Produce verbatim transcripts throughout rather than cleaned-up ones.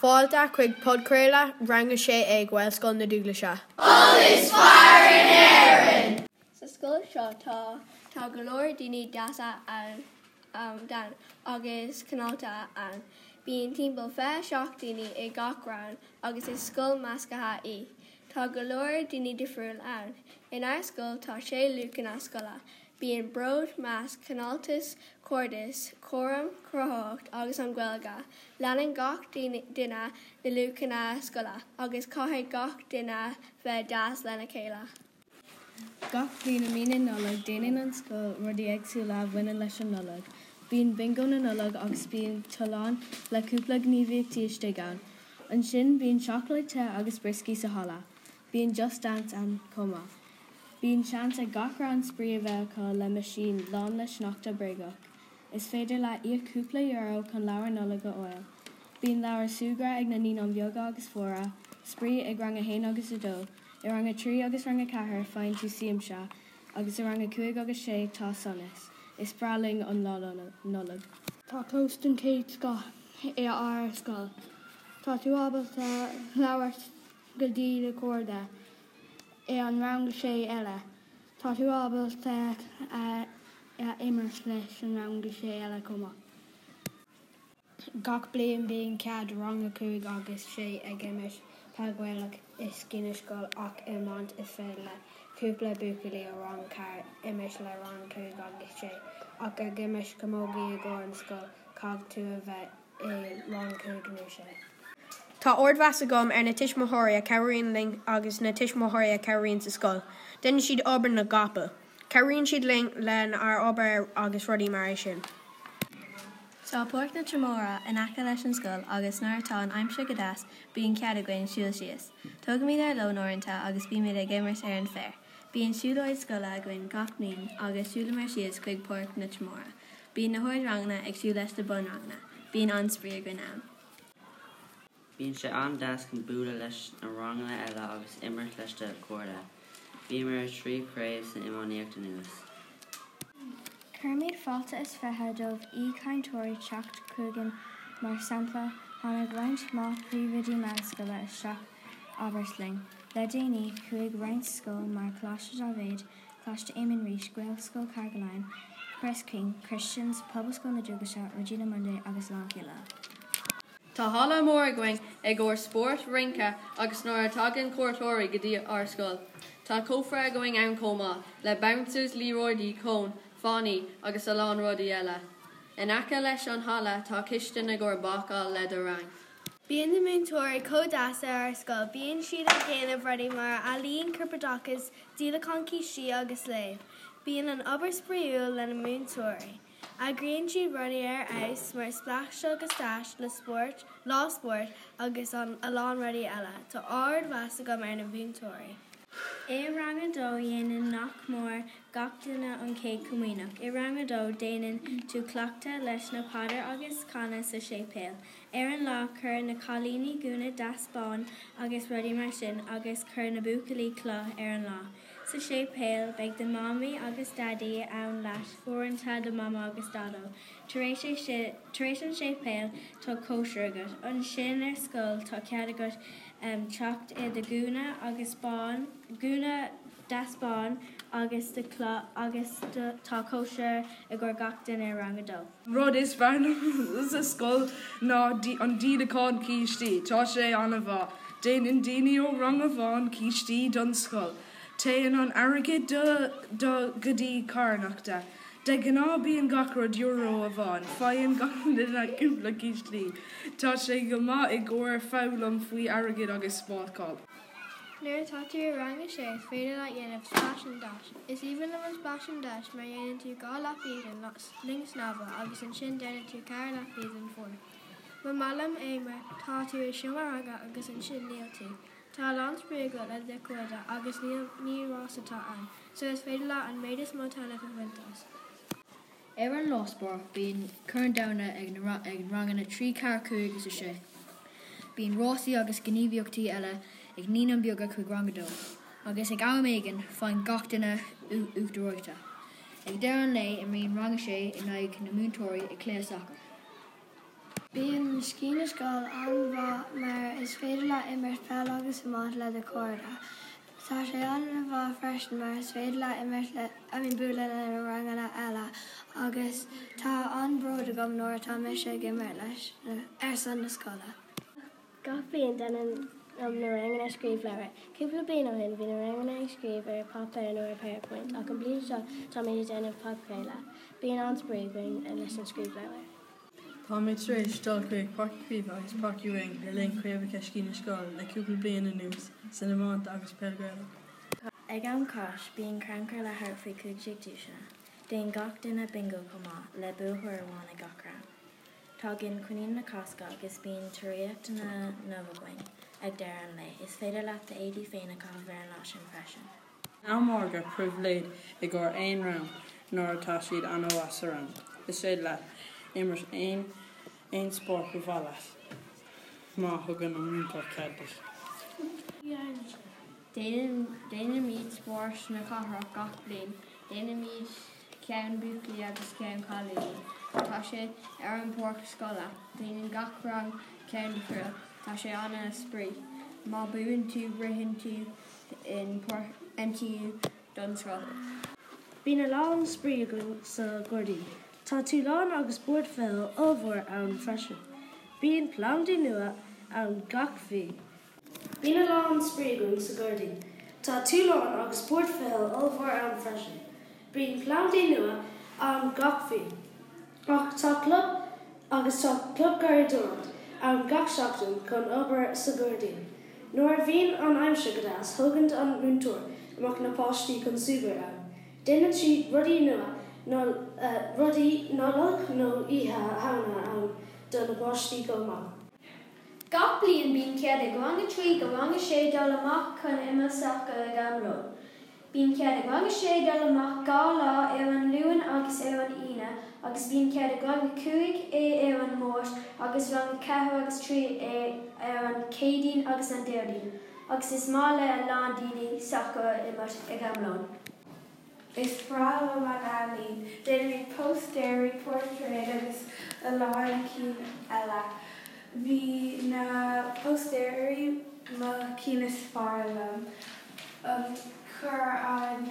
Fáilte chuig podcréile ranga sé ag Gael Scoil na Dúglaise. Eolais fear an éireann. Sa scoil seo tá tá go leor daoine deasa an um, dan agus canálta an. Bíonn timpeall feadh seach daoine i gach rang agus is scoil meascatha í. Tá go leor daoine difriúil ann. In our scoil tá sé lucan na scoile. Bíonn brod, meas, canáltas, cordis, choram, crothacht agus an Gaeilge. Leanann gach duine na lucan na scoile agus caithfidh gach duine bheith deas lena chéile. Gach bhíon mína nullag déanann an scoil rudí éagsúla bhaine leis an nullag. Bíonn bingo na nullag agus bíonn talán le cúpla gníomhaíochtaí istigán. An sin bíonn seachlaite agus briscí sa hala. Bíonn Just Dance an cuma. Bíonn seans ag gach ran sprí a bheith le maisín lán le sneachta brigach. Is féidir le iad cúpla euro chun leabhar nullag a oil. Bíonn leabhar sugra ag na níon bheoga agus fóra, sprí ag rang a hain agus a dó, i rang a trí agus rang a cethir fáin tú siam se, agus i rang a cuaig agus sé tá sonas. Is braling an nullag. Tá clóst an céad sco é ar scoil. Tá tú ábalta leabhar go dtí le cóirde é an rang sé eile. Tá tú ábalta immers leis an rang sé eile cuma. Gach bliain bíonn cead rang a cúig agus sé ag immers Gaeilge is cinna scoil ach i mant is féidir le cúpla buacailí ó rang ceart immers le rang cúig agus sé. Ach ag immers comógaí a gcóir an scoil cag tú a bheith i rang cúig nó sé. Tá ordmheas agam ar na tuismothirí cairíonn ling agus na tuismothirí cairíonn sa scoil. Duine siad obair na gapa. Cairíonn siad ling len ar obair agus rudí mar sin. Tá póirt na tramóra in aice leis an scoil agus nuair atá an aimse go deas bíonn cead againn siúil síos. Tugad míad ar lónóireanta agus bí míad ag immers ar an féir. Bíonn siúlóid scoile againn gach mbliain agus siúla mar síos chuig póirt na tramóra. Bíonn na hóid rangna ag siúil leis de bun rangna. Bíonn an sprí againn am. Bíonn sé an deas chun bualadh leis na rangna eile agus immers leis de cóirde. Bhí mar trí préimh san imánaíocht nuas. Curmid fáilte is feithe dómh í cainteoirí teacht cúigeann mar sampla tháinig roinnt má príomhidí meascala isteach Abersling. Le déanaí chuaigh roinnt scoil mar Cláiste Dávid, Cláiste Éamonn Rís, Gael Scoil Cargaline, Chris King, Christians, Public Scoil na Dúglaise, Regina Munday agus Lánchíle. Tá hala mór going ag gcóir spórt rinca agus nuair tagann cuairteoirí go dtí ar scoil. Tá cófra going ann comá le bouncers líróidí cón, fánaí agus alán rudaí eile. In aice leis an hala tá ciste na gcóir bácáil le do rang. Bíonn na múntóirí códása ar scoil. Bíonn siad a chéanamh rudaí mar Alíonn Curpadachas, Díleacán Cístí agus Léamh. Bíonn an obair spríúil le na múntóirí. Agrionn siad rudaí ar eis mar spleáiste agus stáis le sport, lá sport agus an alán rudaí eile. Tá ordmheas agam ar na múntóirí. I rang a dó dhéanann nach mór gach duine an céad cumhaoineach. I rang a dó déanann tú cleachta leis na pádar agus canna sa sé péal. Ar an lá chur na cálíní gúna daspáin agus rudaí mar sin agus chur na buacailí cloth ar an lá. Sa sé péal beidh de mamaí agus daddy ann leat fuaireanta de mama agus dado. Tar éis an sé péal tá cóisir agat. An sin ar scoil tá cead agat um, teacht i de gúna agus bán, gúna daspáin agus de clá agus tá cóisir i ggur gach duine ar rang a dó. Rud is fearna sa scoil ná an díleacán cístí, tá sé anna bhá. Déanann daoine ó rang a bháin cístí don scoil. Téann an airgid do gotí carnachta. De gná bíonn gach rud euro a bháin, faigheann gach duine cúpla cístí. Tá sé go maith i gcóir foghlaim faoi airgid agus spáiceáil. Nuair atá tú ar rang sé, is féidir le dhéanamh splash and dash. Is even le an splash and dash mar dhéanann tú gá leathbhíoin ling snabha agus an sin déanann tú ceithre leathbhíoin fór. Ba malam éimre tá tú i siomar aga agus an sin níl tú. Tá lán spríoga le de cóide agus ní rás atá an, so is féidir le an méidir mótána go bhaintas. Ar an láspóir bíonn chun damhna ag rangan na trí cear cúig agus sé. Bíonn rásaí agus gníomhaíochtaí eile ag níon beaga chuig rangadó, agus ag am-éigean fáin gach duine uachtaráide. Ag deir an lé i mbeadh rang sé in aghaidh na múntóirí ag cléas acu. Bíon scíne scoil an bha mar is féidir le immert fel agus amát le de corda. Tá sé an bha freisin mar is féidir le immert le a mí buúla le rangana eile agus tá an bród agam nóir tá me sé gimmert leis ar san na scoile. Gach bíon den am na rangana scríb leir. Cúpla bíon ó hin bhí na rangana scríb ar papéir nó ar PowerPoint ach an bliain seo tá méid déanamh papéile. Bíon an spríing a leis an scríb leir. Tá méid rééis dulcuig parcíh agus parciúing le len cruimh cecína scoil le cúpla bliana nús san amát agus pegaile. Ag an cáis bíon crancar le thar faoi cúigteag dúise. Déon gach duine bingo comá le buthir amháin ag gachra. Tá gin chuín na casca agus bíon tuíocht na nóhahain ag dear an lei. Is féidir leat de éadí féinna cá bhar leis an freisin. Amárga privléid i ggur aon ram nóir atá siad an óhas ram. Is féidir leat immers éon éon spórt go bhhalas. Má thugan an múntar cadis. Déanana míad spórt na cathrach gach bliain. Déanana míad ceann buaclaí agus ceann cáilí. Tá sé ar an pór scoile. Déanann gach rang ceann friúil. Tá sé anna sprí. Má buann tú rihann tú in M T U don scoil. Bína lán sprí sa Gordaí. Tá tú lán agus bord fel ómhór an freisin. Bíon plandaí nua an gachmhí. Bína lán spríún sa Gordaí. Tá tú lán agus bord fel ómhór an freisin. Bíon plandaí nua an gachmhí. Ach tá club agus tá club garidúint an gach seachtain chun obair sa Gordaí. Nuair bhíon an aimse godáas thugant an múntúir amach na páistí chun súbar an. Déanann siad rudaí nua nó rudaí nolach nó ihe hana an do na páistí go amach. Gach bliain bíonn cead ag ranga trí go ranga sé dul amach chun imeasadh go ag an rud. Bíonn cead ag ranga sé dul amach gá lá ar an luan agus ar an ine agus bíonn cead ag ranga cúig é ar an mórt agus ranga ceathair agus trí é ar an céadaoin agus an déirdaoin. Agus is má le an lán daoine sacha imeacht ag an lán. Is bra am an alín, déanana postéirí portréid agus a láir cín eile. Bhí na postéirí má cínas fearlam chur an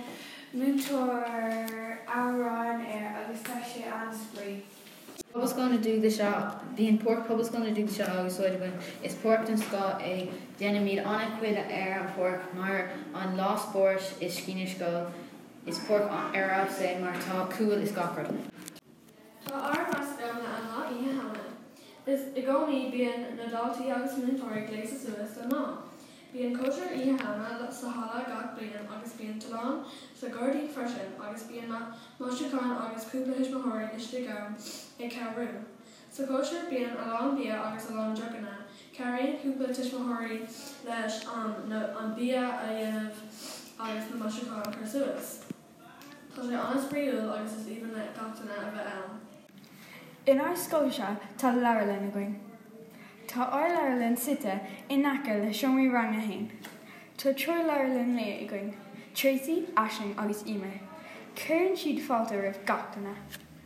múntóir árán ar agus tá sé an sprí. Poble's going to do the shot. The import Poble's going to do the shot. August Wedgwood is port and Scott a Denimid on a quid air and pork mar on lost sport is Skeenish go is pork on air out say Marta cool is Gockard. Tá armas gamna an lá í hana. Is i gcónaí bíonn na dáltaí agus múntóirí gléasa suas do ná. Bíonn cóisiir í hana sa hala gach bliain agus bíonn talán sa Gordaí freisin agus bíonn na Moisicán agus cúpla hismóirí iste gam ag Cairú. Sa cóisiir bíonn a lán bia agus a lán jogana. Cairríonn cúpla tismóirí leis an bia a dhéanamh agus na Moisicán chu suas. Tá sé an spríúil agus is even le gatainna a bheith ann. In our Scotia tá leirlinn aing. Tá ar leirlinn site in naca le seomí rang a hain. Tá tro leirlinn le aing, Tracy, Ashing agus Emer. Cuireann siad fáilte rih gatainna.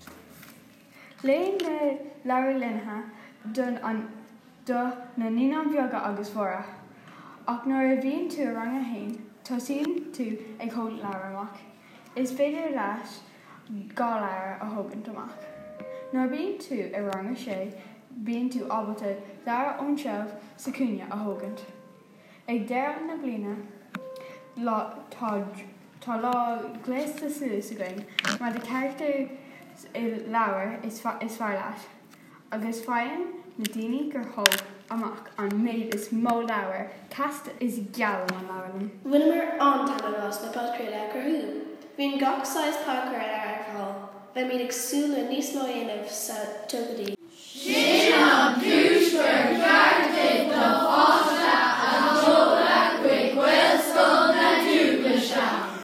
Léon na leirlinnithe don an do na níán bheaga agus mhóra. Ach nuair a bhíonn tú a rang a hain, tosaíonn tú ag chomh leabhar amach. Is féidir leis gá leabhar a thugant amach. Nuair bíonn tú a rang a sé, bíonn tú ábalta leabhar ón seamh sa cúine a thugant. Ag deir na bliana tá lá gléasta suas againn, mar de charachtar i leabhar is fearr leat. Agus féin na daoine gur thug amach an méid is mó leabhar, casta is geal an leabharlan. Bhuineamar an-talagás na podcréile gur thuúil. Bhíonn gach sais podcréile ar fáil, bheith míad ag súla níos mó dhéanamh sa tugadí.